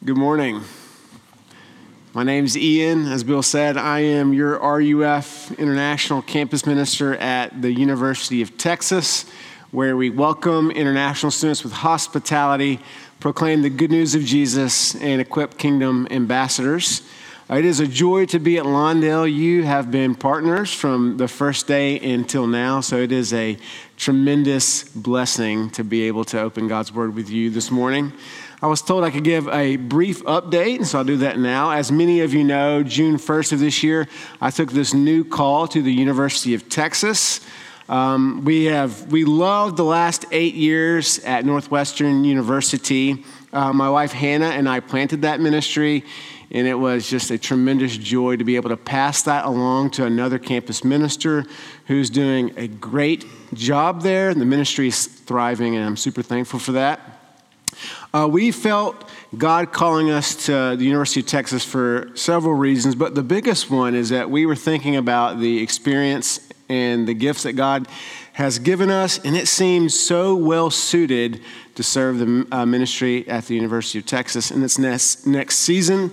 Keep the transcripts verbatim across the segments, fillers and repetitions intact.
Good morning. My name's Ian. As Bill said, I am your R U F International Campus Minister at the University of Texas, where we welcome international students with hospitality, proclaim the good news of Jesus, and equip kingdom ambassadors. It is a joy to be at Lawndale. You have been partners from the first day until now, so it is a tremendous blessing to be able to open God's Word with you this morning. I was told I could give a brief update, and so I'll do that now. As many of you know, June first of this year, I took this new call to the University of Texas. Um, we have we loved the last eight years at Northwestern University. Uh, my wife Hannah and I planted that ministry, and it was just a tremendous joy to be able to pass that along to another campus minister who's doing a great job there. The ministry is thriving, and I'm super thankful for that. Uh, we felt God calling us to the University of Texas for several reasons, but the biggest one is that we were thinking about the experience and the gifts that God has given us, and it seems so well suited to serve the uh, ministry at the University of Texas in its next, next season.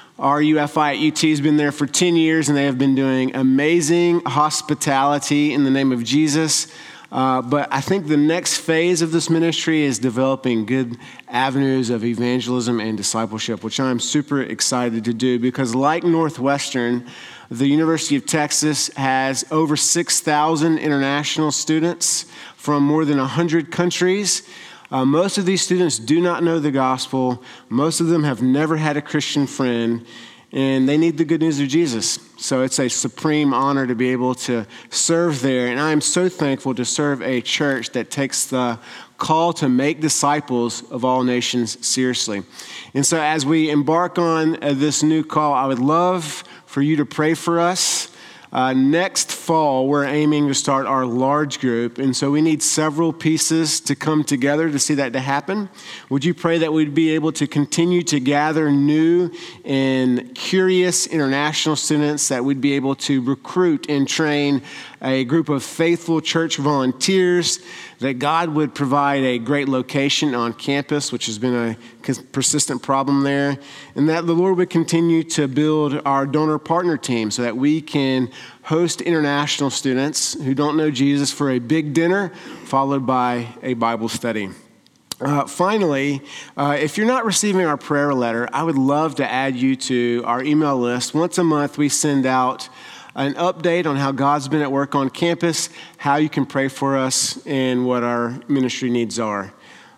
R U F I at U T has been there for ten years, and they have been doing amazing hospitality in the name of Jesus. Uh, but I think the next phase of this ministry is developing good avenues of evangelism and discipleship, which I'm super excited to do because like Northwestern, the University of Texas has over six thousand international students from more than one hundred countries. Uh, most of these students do not know the gospel. Most of them have never had a Christian friend, and they need the good news of Jesus. So it's a supreme honor to be able to serve there. And I'm so thankful to serve a church that takes the call to make disciples of all nations seriously. And so as we embark on uh, this new call, I would love for you to pray for us. Uh, next fall, we're aiming to start our large group, and so we need several pieces to come together to see that to happen. Would you pray that we'd be able to continue to gather new and curious international students, that we'd be able to recruit and train a group of faithful church volunteers, that God would provide a great location on campus, which has been a persistent problem there, and that the Lord would continue to build our donor partner team so that we can host international students who don't know Jesus for a big dinner followed by a Bible study. Uh, finally, uh, if you're not receiving our prayer letter, I would love to add you to our email list. Once a month, we send out an update on how God's been at work on campus, how you can pray for us, and what our ministry needs are.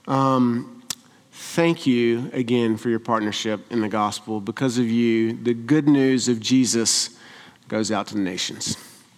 Um, thank you again for your partnership in the gospel. Because of you, the good news of Jesus goes out to the nations.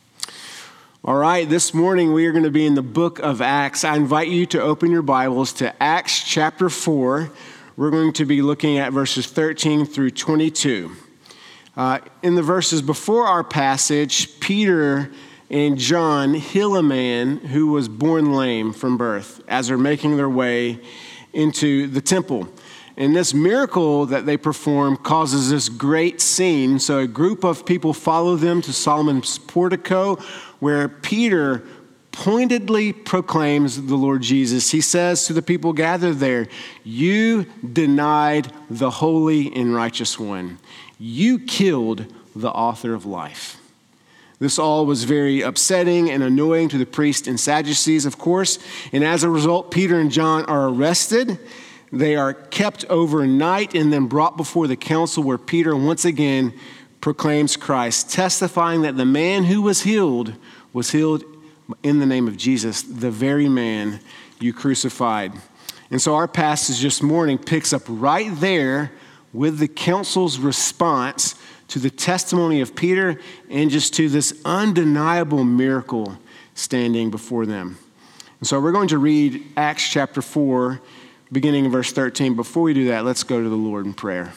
All right, this morning we are going to be in the book of Acts. I invite you to open your Bibles to Acts chapter four. We're going to be looking at verses thirteen through twenty-two. Uh, in the verses before our passage, Peter and John heal a man who was born lame from birth as they're making their way into the temple. And this miracle that they perform causes this great scene. So a group of people follow them to Solomon's portico, where Peter pointedly proclaims the Lord Jesus. He says to the people gathered there, "You denied the holy and righteous one. You killed the author of life." This all was very upsetting and annoying to the priests and Sadducees, of course. And as a result, Peter and John are arrested. They are kept overnight and then brought before the council, where Peter once again proclaims Christ, testifying that the man who was healed was healed in the name of Jesus, the very man you crucified. And so our passage this morning picks up right there with the council's response to the testimony of Peter and just to this undeniable miracle standing before them. And so we're going to read Acts chapter four, beginning in verse thirteen. Before we do that, let's go to the Lord in prayer.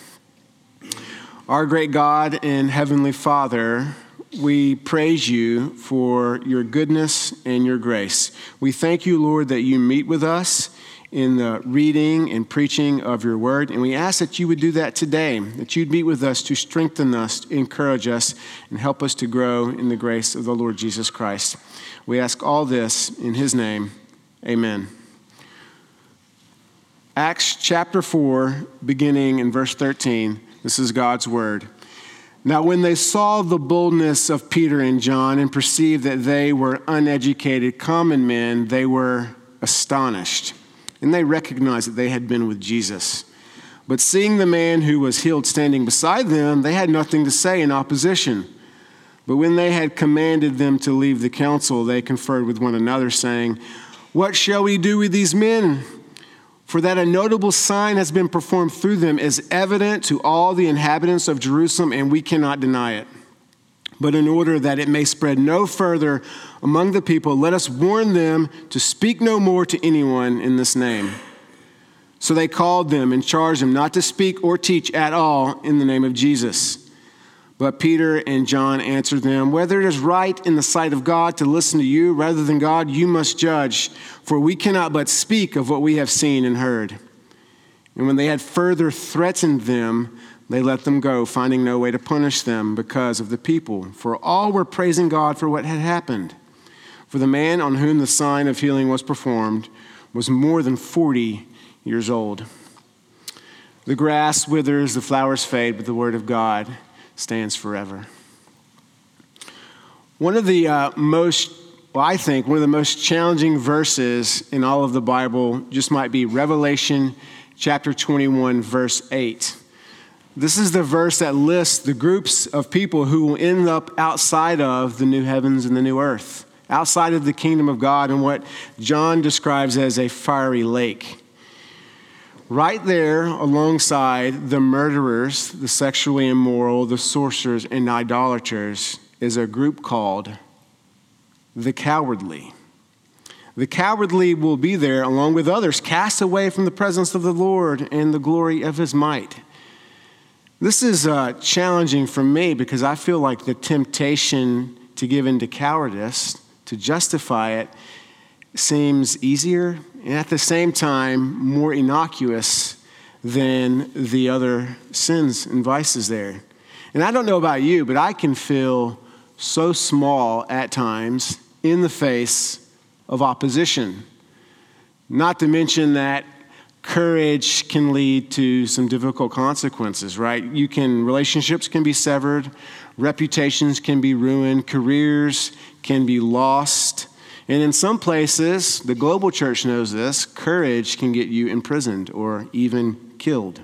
Our great God and Heavenly Father, we praise you for your goodness and your grace. We thank you, Lord, that you meet with us in the reading and preaching of your word. And we ask that you would do that today, that you'd meet with us to strengthen us, encourage us, and help us to grow in the grace of the Lord Jesus Christ. We ask all this in his name. Amen. Acts chapter four, beginning in verse thirteen. This is God's word. Now, when they saw the boldness of Peter and John and perceived that they were uneducated common men, they were astonished, and they recognized that they had been with Jesus. But seeing the man who was healed standing beside them, they had nothing to say in opposition. But when they had commanded them to leave the council, they conferred with one another, saying, "What shall we do with these men? For that a notable sign has been performed through them is evident to all the inhabitants of Jerusalem, and we cannot deny it. But in order that it may spread no further among the people, let us warn them to speak no more to anyone in this name." So they called them and charged them not to speak or teach at all in the name of Jesus. But Peter and John answered them, "Whether it is right in the sight of God to listen to you rather than God, you must judge, for we cannot but speak of what we have seen and heard." And when they had further threatened them, they let them go, finding no way to punish them because of the people. For all were praising God for what had happened. For the man on whom the sign of healing was performed was more than forty years old. The grass withers, the flowers fade, but the word of God stands forever. One of the uh, most, well, I think, one of the most challenging verses in all of the Bible just might be Revelation chapter twenty-one, verse eight. This is the verse that lists the groups of people who will end up outside of the new heavens and the new earth, outside of the kingdom of God and what John describes as a fiery lake. Right there alongside the murderers, the sexually immoral, the sorcerers, and idolaters is a group called the cowardly. The cowardly will be there along with others, cast away from the presence of the Lord and the glory of his might. This is uh, challenging for me because I feel like the temptation to give in to cowardice, to justify it, seems easier and at the same time more innocuous than the other sins and vices there. And I don't know about you, but I can feel so small at times in the face of opposition. Not to mention that courage can lead to some difficult consequences, right? You can, relationships can be severed, reputations can be ruined, careers can be lost. And in some places, the global church knows this, courage can get you imprisoned or even killed.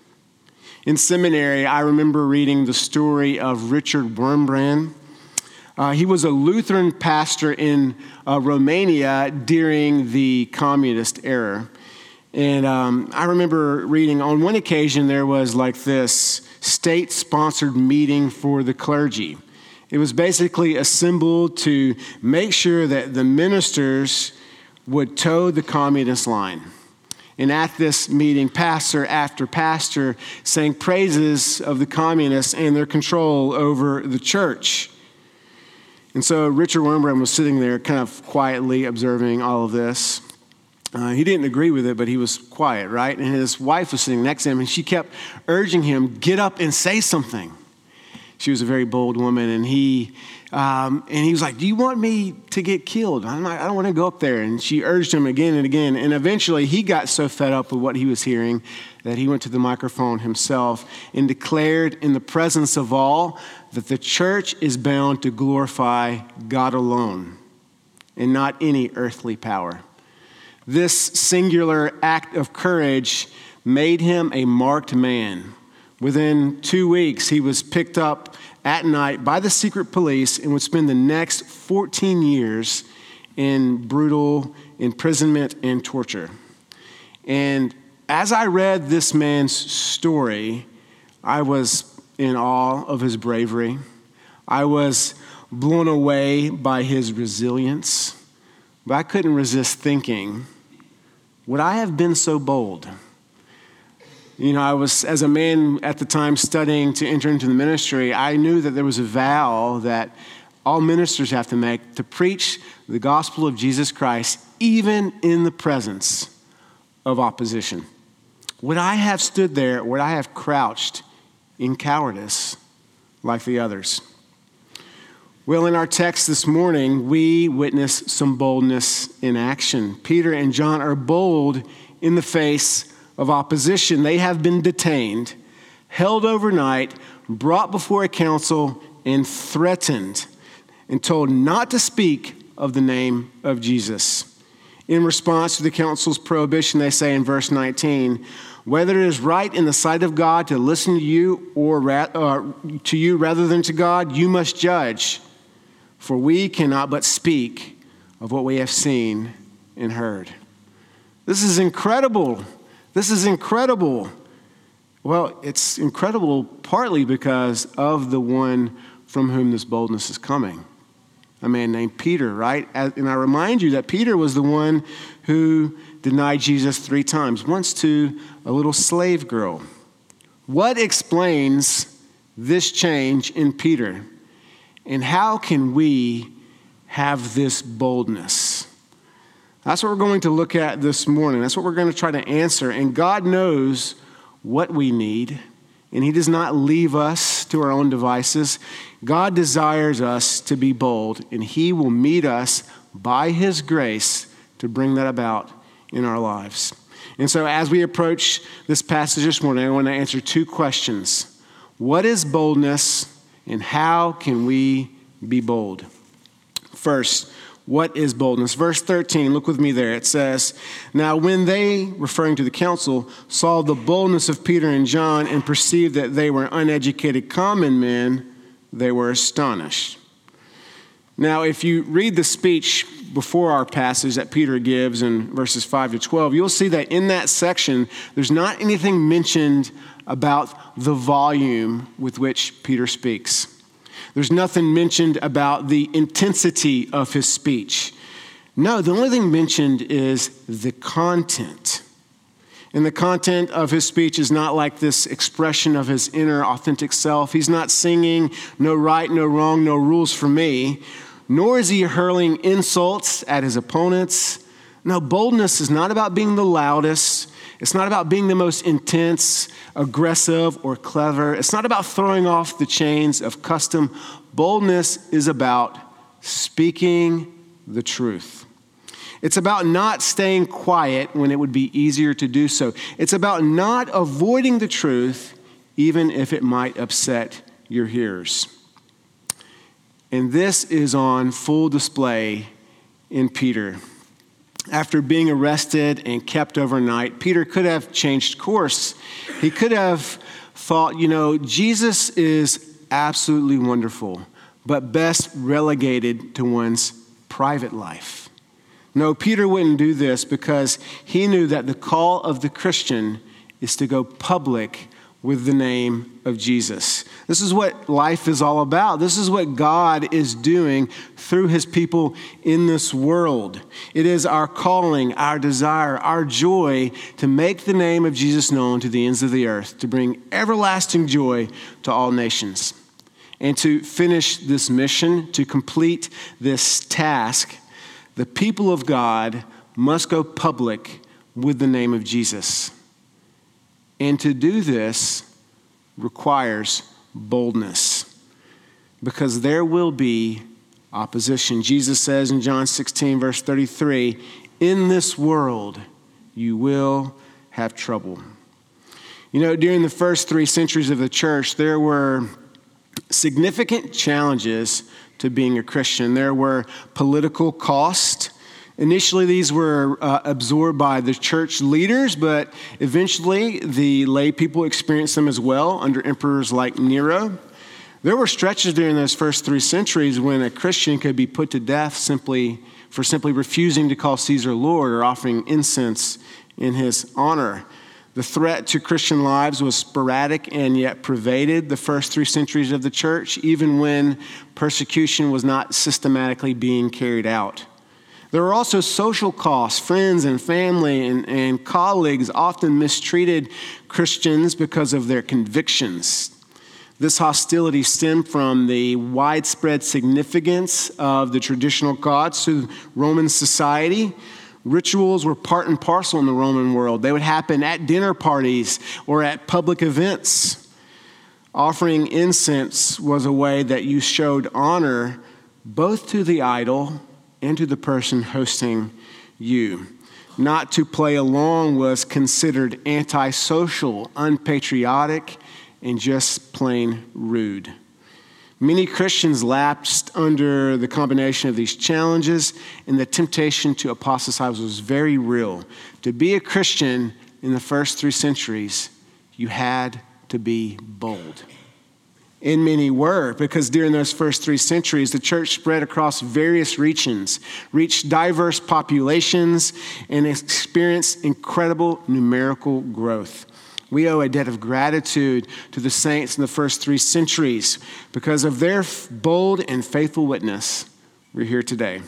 In seminary, I remember reading the story of Richard Wurmbrand. Uh, he was a Lutheran pastor in uh, Romania during the communist era. And um, I remember reading on one occasion there was like this state-sponsored meeting for the clergy. It was basically assembled to make sure that the ministers would toe the communist line. And at this meeting, pastor after pastor sang praises of the communists and their control over the church. And so Richard Wurmbrand was sitting there kind of quietly observing all of this. Uh, he didn't agree with it, but he was quiet, right? And his wife was sitting next to him, and she kept urging him, get up and say something. She was a very bold woman, and he um, and he was like, do you want me to get killed? I'm not, I don't want to go up there. And she urged him again and again. And eventually he got so fed up with what he was hearing that he went to the microphone himself and declared in the presence of all that the church is bound to glorify God alone and not any earthly power. This singular act of courage made him a marked man. Within two weeks, he was picked up at night by the secret police and would spend the next fourteen years in brutal imprisonment and torture. And as I read this man's story, I was in awe of his bravery. I was blown away by his resilience. But I couldn't resist thinking, would I have been so bold? You know, I was, as a man at the time studying to enter into the ministry, I knew that there was a vow that all ministers have to make to preach the gospel of Jesus Christ, even in the presence of opposition. Would I have stood there, would I have crouched in cowardice like the others? Well, in our text this morning, we witness some boldness in action. Peter and John are bold in the face of opposition. They have been detained, held overnight, brought before a council, and threatened and told not to speak of the name of Jesus. In response to the council's prohibition, they say in verse nineteen, whether it is right in the sight of God to listen to you or ra- uh, to you rather than to God, you must judge. For we cannot but speak of what we have seen and heard. This is incredible. This is incredible. Well, it's incredible partly because of the one from whom this boldness is coming. A man named Peter, right? And I remind you that Peter was the one who denied Jesus three times, once to a little slave girl. What explains this change in Peter? And how can we have this boldness? That's what we're going to look at this morning. That's what we're going to try to answer. And God knows what we need, and he does not leave us to our own devices. God desires us to be bold, and he will meet us by his grace to bring that about in our lives. And so as we approach this passage this morning, I want to answer two questions. What is boldness, and how can we be bold? First, what is boldness? Verse thirteen, look with me there. It says, now when they, referring to the council, saw the boldness of Peter and John and perceived that they were uneducated common men, they were astonished. Now, if you read the speech before our passage that Peter gives in verses five to twelve, you'll see that in that section, there's not anything mentioned about the volume with which Peter speaks. There's nothing mentioned about the intensity of his speech. No, the only thing mentioned is the content. And the content of his speech is not like this expression of his inner authentic self. He's not singing, no right, no wrong, no rules for me. Nor is he hurling insults at his opponents. No, boldness is not about being the loudest. It's not about being the most intense, aggressive, or clever. It's not about throwing off the chains of custom. Boldness is about speaking the truth. It's about not staying quiet when it would be easier to do so. It's about not avoiding the truth, even if it might upset your hearers. And this is on full display in Peter. After being arrested and kept overnight, Peter could have changed course. He could have thought, you know, Jesus is absolutely wonderful, but best relegated to one's private life. No, Peter wouldn't do this because he knew that the call of the Christian is to go public with the name of Jesus. This is what life is all about. This is what God is doing through his people in this world. It is our calling, our desire, our joy to make the name of Jesus known to the ends of the earth, to bring everlasting joy to all nations. And to finish this mission, to complete this task, the people of God must go public with the name of Jesus. And to do this requires boldness, because there will be opposition. Jesus says in John sixteen, verse thirty-three, in this world you will have trouble. You know, during the first three centuries of the church, there were significant challenges to being a Christian. There were political costs. Initially, these were uh, absorbed by the church leaders, but eventually the lay people experienced them as well under emperors like Nero. There were stretches during those first three centuries when a Christian could be put to death simply for simply refusing to call Caesar Lord or offering incense in his honor. The threat to Christian lives was sporadic and yet pervaded the first three centuries of the church, even when persecution was not systematically being carried out. There were also social costs. Friends and family and, and colleagues often mistreated Christians because of their convictions. This hostility stemmed from the widespread significance of the traditional gods to Roman society. Rituals were part and parcel in the Roman world. They would happen at dinner parties or at public events. Offering incense was a way that you showed honor both to the idol and to the person hosting you. not to play along was considered antisocial, unpatriotic, and just plain rude. Many Christians lapsed under the combination of these challenges, and the temptation to apostatize was very real. To be a Christian in the first three centuries, you had to be bold. And many were, because during those first three centuries, the church spread across various regions, reached diverse populations, and experienced incredible numerical growth. We owe a debt of gratitude to the saints in the first three centuries. Because of their bold and faithful witness, we're here today.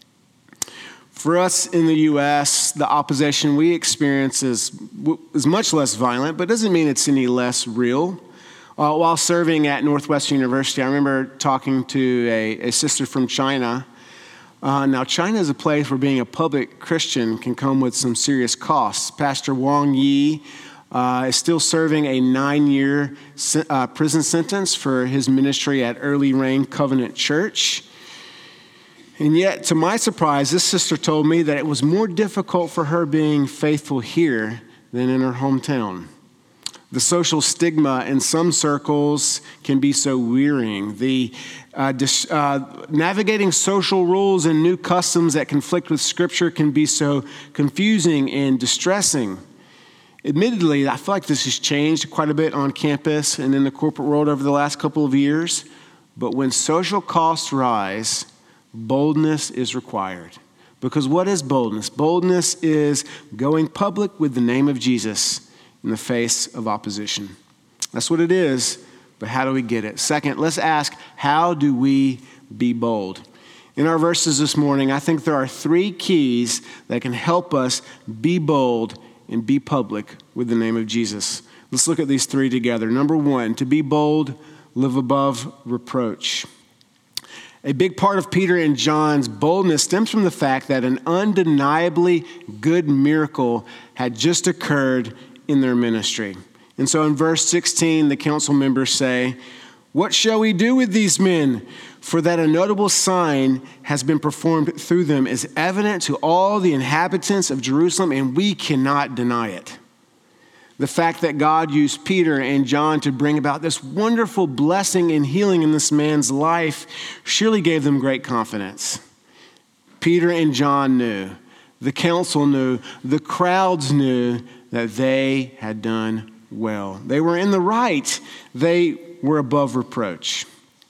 For us in the U S, the opposition we experience is, is much less violent, but doesn't mean it's any less real. Uh, while serving at Northwestern University, I remember talking to a, a sister from China. Uh, now, China is a place where being a public Christian can come with some serious costs. Pastor Wang Yi uh, is still serving a nine-year uh, prison sentence for his ministry at Early Rain Covenant Church. And yet, to my surprise, this sister told me that it was more difficult for her being faithful here than in her hometown. The social stigma in some circles can be so wearying. The uh, dis, uh, navigating social rules and new customs that conflict with Scripture can be so confusing and distressing. Admittedly, I feel like this has changed quite a bit on campus and in the corporate world over the last couple of years. But when social costs rise, boldness is required. Because what is boldness? Boldness is going public with the name of Jesus in the face of opposition. That's what it is, but how do we get it? Second, let's ask, how do we be bold? In our verses this morning, I think there are three keys that can help us be bold and be public with the name of Jesus. Let's look at these three together. Number one, to be bold, live above reproach. A big part of Peter and John's boldness stems from the fact that an undeniably good miracle had just occurred in their ministry. And so in verse sixteen, the council members say, "What shall we do with these men? For that a notable sign has been performed through them is evident to all the inhabitants of Jerusalem, and we cannot deny it." The fact that God used Peter and John to bring about this wonderful blessing and healing in this man's life surely gave them great confidence. Peter and John knew, the council knew, the crowds knew that they had done well. They were in the right. They were above reproach.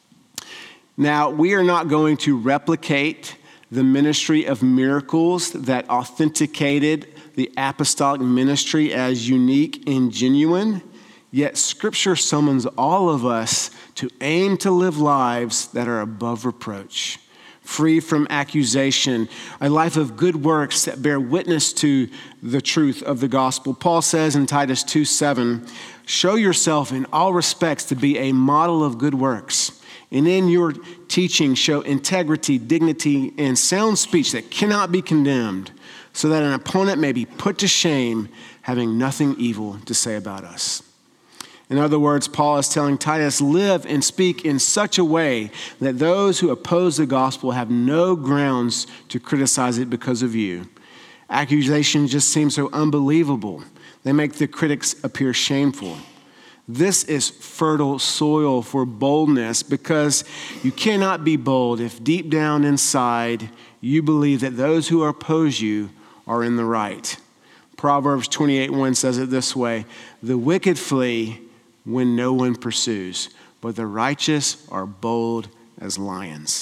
Now, we are not going to replicate the ministry of miracles that authenticated the apostolic ministry as unique and genuine, yet Scripture summons all of us to aim to live lives that are above reproach, free from accusation, a life of good works that bear witness to the truth of the gospel. Paul says in Titus two seven, "Show yourself in all respects to be a model of good works, and in your teaching show integrity, dignity, and sound speech that cannot be condemned, so that an opponent may be put to shame, having nothing evil to say about us." In other words, Paul is telling Titus, live and speak in such a way that those who oppose the gospel have no grounds to criticize it because of you. Accusations just seem so unbelievable. They make the critics appear shameful. This is fertile soil for boldness, because you cannot be bold if deep down inside you believe that those who oppose you are in the right. Proverbs twenty-eight one says it this way, "The wicked flee when no one pursues, but the righteous are bold as lions."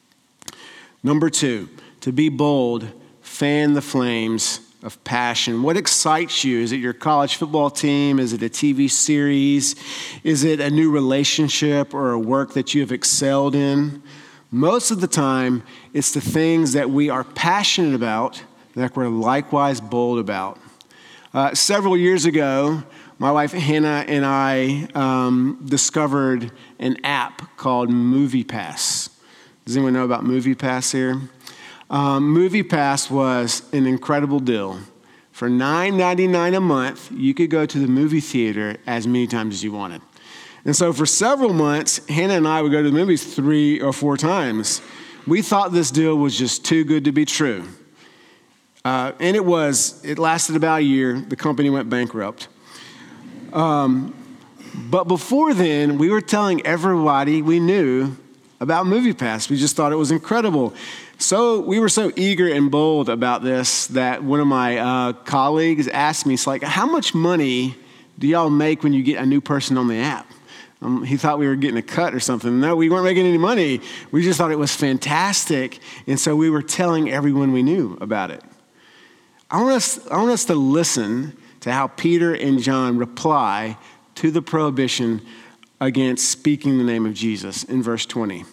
Number two, to be bold, fan the flames of passion. What excites you? Is it your college football team? Is it a T V series? Is it a new relationship or a work that you have excelled in? Most of the time, it's the things that we are passionate about that we're likewise bold about. Uh, several years ago, my wife Hannah and I um, discovered an app called MoviePass. Does anyone know about MoviePass here? Um, MoviePass was an incredible deal. For nine ninety-nine a month, you could go to the movie theater as many times as you wanted. And so for several months, Hannah and I would go to the movies three or four times. We thought this deal was just too good to be true. Uh, and it was, it lasted about a year. The company went bankrupt. Um, but before then, we were telling everybody we knew about MoviePass. We just thought it was incredible. So we were so eager and bold about this that one of my uh, colleagues asked me, it's like, how much money do y'all make when you get a new person on the app? Um, he thought we were getting a cut or something. No, we weren't making any money. We just thought it was fantastic. And so we were telling everyone we knew about it. I want us, I want us to listen to how Peter and John reply to the prohibition against speaking the name of Jesus in verse twenty.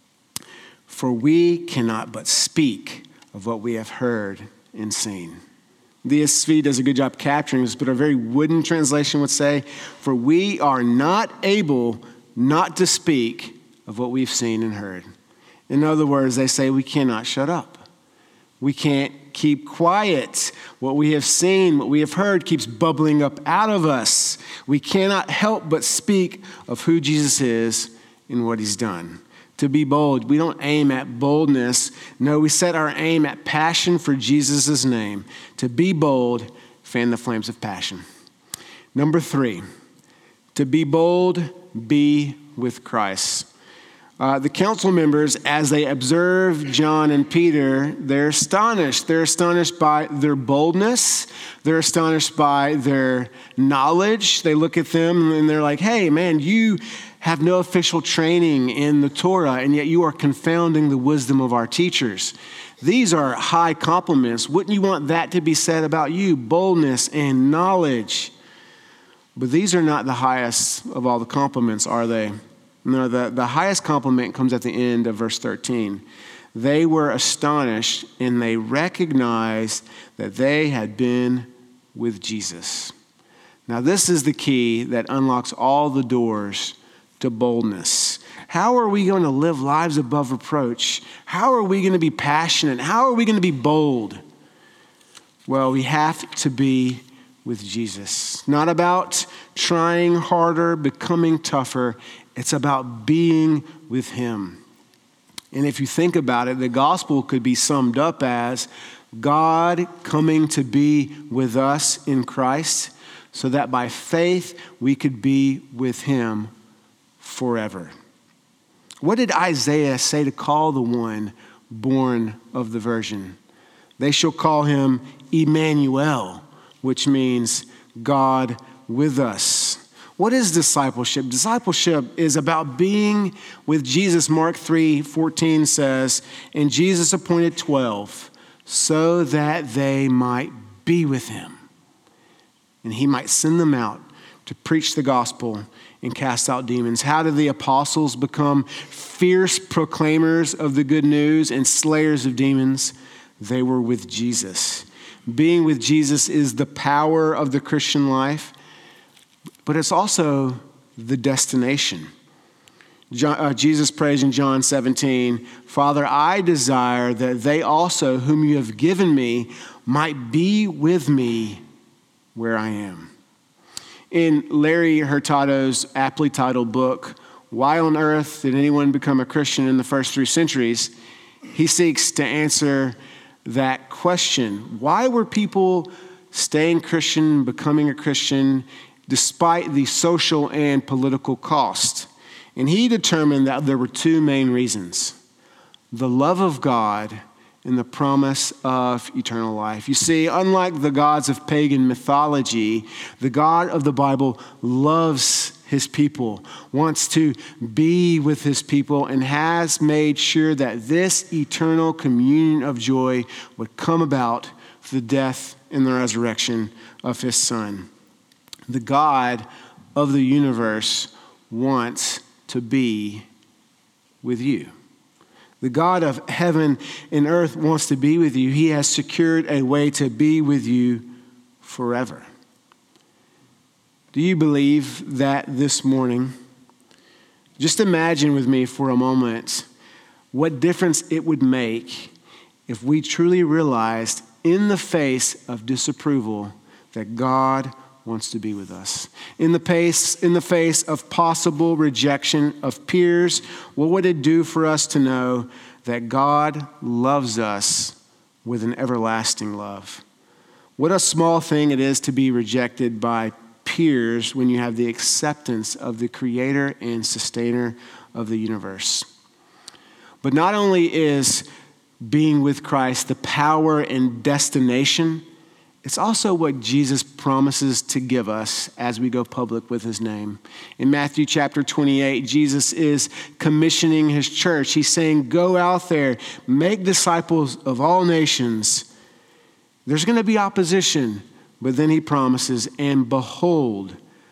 For we cannot but speak of what we have heard and seen. The E S V does a good job capturing this, but a very wooden translation would say, for we are not able not to speak of what we've seen and heard. In other words, they say we cannot shut up. We can't keep quiet. What we have seen, what we have heard keeps bubbling up out of us. We cannot help but speak of who Jesus is and what he's done. To be bold, we don't aim at boldness. No, we set our aim at passion for Jesus' name. To be bold, fan the flames of passion. Number three, to be bold, be with Christ. Uh, the council members, as they observe John and Peter, they're astonished. They're astonished by their boldness. They're astonished by their knowledge. They look at them and they're like, hey, man, you have no official training in the Torah, and yet you are confounding the wisdom of our teachers. These are high compliments. Wouldn't you want that to be said about you? Boldness and knowledge. But these are not the highest of all the compliments, are they? No, the, the highest compliment comes at the end of verse thirteen. They were astonished and they recognized that they had been with Jesus. Now, this is the key that unlocks all the doors to boldness. How are we going to live lives above reproach? How are we going to be passionate? How are we going to be bold? Well, we have to be with Jesus. Not about trying harder, becoming tougher. It's about being with him. And if you think about it, the gospel could be summed up as God coming to be with us in Christ so that by faith we could be with him forever. What did Isaiah say to call the one born of the Virgin? They shall call him Emmanuel, which means God with us. What is discipleship? Discipleship is about being with Jesus. Mark three fourteen says, and Jesus appointed twelve so that they might be with him and he might send them out to preach the gospel and cast out demons. How did the apostles become fierce proclaimers of the good news and slayers of demons? They were with Jesus. Being with Jesus is the power of the Christian life, but it's also the destination. John, uh, Jesus prays in John seventeen, Father, I desire that they also, whom you have given me, might be with me where I am. In Larry Hurtado's aptly titled book, Why on Earth Did Anyone Become a Christian in the First Three Centuries? He seeks to answer that question. Why were people staying Christian, becoming a Christian, despite the social and political cost? And he determined that there were two main reasons: the love of God and the promise of eternal life. You see, unlike the gods of pagan mythology, the God of the Bible loves his people, wants to be with his people, and has made sure that this eternal communion of joy would come about through the death and the resurrection of his Son. The God of the universe wants to be with you. The God of heaven and earth wants to be with you. He has secured a way to be with you forever. Do you believe that this morning? Just imagine with me for a moment what difference it would make if we truly realized in the face of disapproval that God wants to be with us. In the face, in the face of possible rejection of peers, what would it do for us to know that God loves us with an everlasting love. What a small thing it is to be rejected by peers when you have the acceptance of the creator and sustainer of the universe. But not only is being with Christ the power and destination, it's also what Jesus promises to give us as we go public with his name. In Matthew chapter twenty-eight, Jesus is commissioning his church. He's saying, go out there, make disciples of all nations. There's going to be opposition, but then he promises, and behold,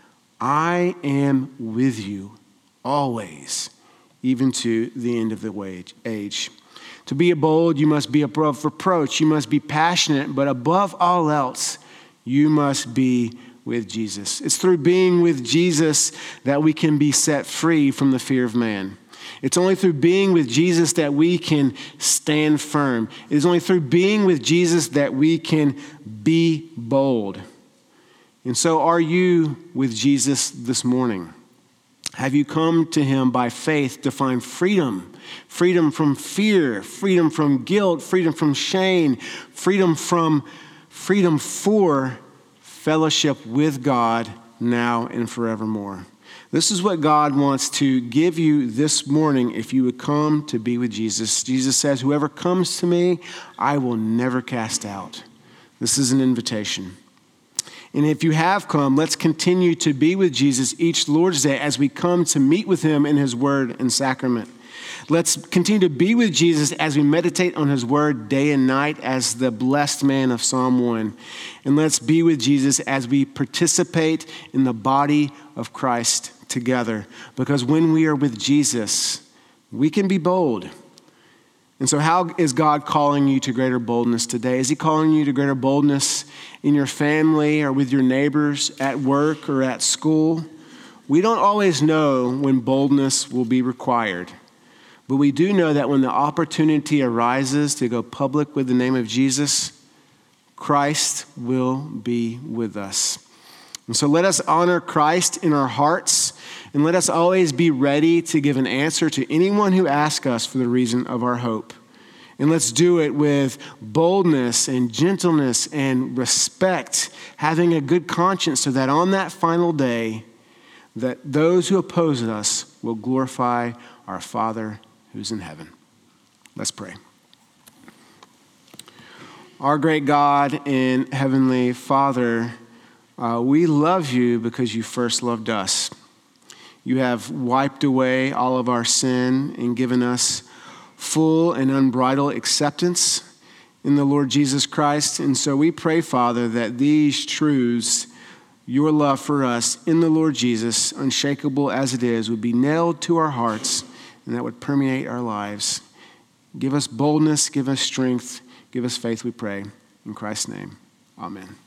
I am with you always, even to the end of the age. To be bold, you must be above reproach. You must be passionate, but above all else, you must be with Jesus. It's through being with Jesus that we can be set free from the fear of man. It's only through being with Jesus that we can stand firm. It is only through being with Jesus that we can be bold. And so are you with Jesus this morning? Have you come to him by faith to find freedom? Freedom from fear, freedom from guilt, freedom from shame, freedom from freedom for fellowship with God now and forevermore. This is what God wants to give you this morning if you would come to be with Jesus. Jesus says, whoever comes to me, I will never cast out. This is an invitation. And if you have come, let's continue to be with Jesus each Lord's Day as we come to meet with him in his word and sacrament. Let's continue to be with Jesus as we meditate on his word day and night as the blessed man of Psalm one. And let's be with Jesus as we participate in the body of Christ together. Because when we are with Jesus, we can be bold. And so how is God calling you to greater boldness today? Is he calling you to greater boldness in your family or with your neighbors, at work or at school? We don't always know when boldness will be required. But we do know that when the opportunity arises to go public with the name of Jesus, Christ will be with us. And so let us honor Christ in our hearts, and let us always be ready to give an answer to anyone who asks us for the reason of our hope. And let's do it with boldness and gentleness and respect, having a good conscience so that on that final day, that those who oppose us will glorify our Father who's in heaven. Let's pray. Our great God and Heavenly Father, uh, we love you because you first loved us. You have wiped away all of our sin and given us full and unbridled acceptance in the Lord Jesus Christ. And so we pray, Father, that these truths, your love for us in the Lord Jesus, unshakable as it is, would be nailed to our hearts and that would permeate our lives. Give us boldness, give us strength, give us faith, we pray. In Christ's name, amen.